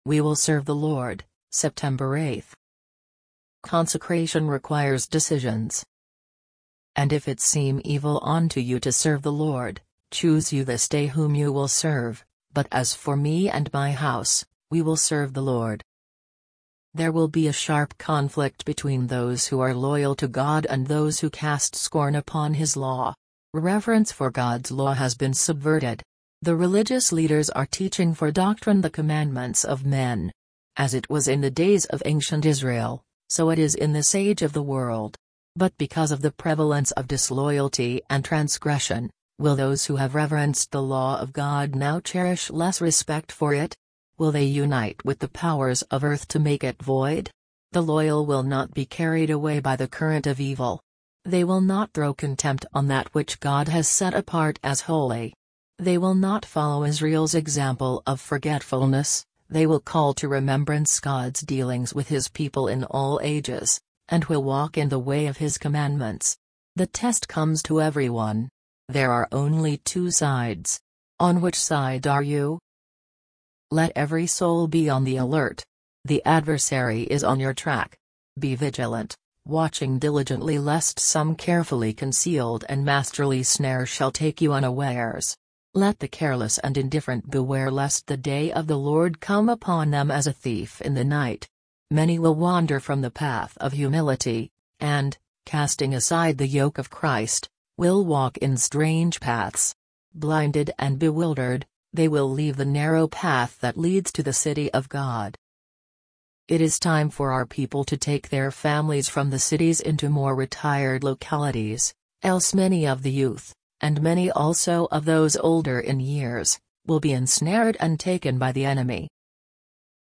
We will serve the Lord, September 8. Consecration requires decisions. And if it seem evil unto you to serve the Lord, choose you this day whom you will serve, but as for me and my house, we will serve the Lord. There will be a sharp conflict between those who are loyal to God and those who cast scorn upon His law. Reverence for God's law has been subverted. The religious leaders are teaching for doctrine the commandments of men. As it was in the days of ancient Israel, so it is in this age of the world. But because of the prevalence of disloyalty and transgression, will those who have reverenced the law of God now cherish less respect for it? Will they unite with the powers of earth to make it void? The loyal will not be carried away by the current of evil. They will not throw contempt on that which God has set apart as holy. They will not follow Israel's example of forgetfulness. They will call to remembrance God's dealings with His people in all ages, and will walk in the way of His commandments. The test comes to everyone. There are only two sides. On which side are you? Let every soul be on the alert. The adversary is on your track. Be vigilant, watching diligently lest some carefully concealed and masterly snare shall take you unawares. Let the careless and indifferent beware lest the day of the Lord come upon them as a thief in the night. Many will wander from the path of humility, and, casting aside the yoke of Christ, will walk in strange paths. Blinded and bewildered, they will leave the narrow path that leads to the city of God. It is time for our people to take their families from the cities into more retired localities, else many of the youth, and many also of those older in years, will be ensnared and taken by the enemy.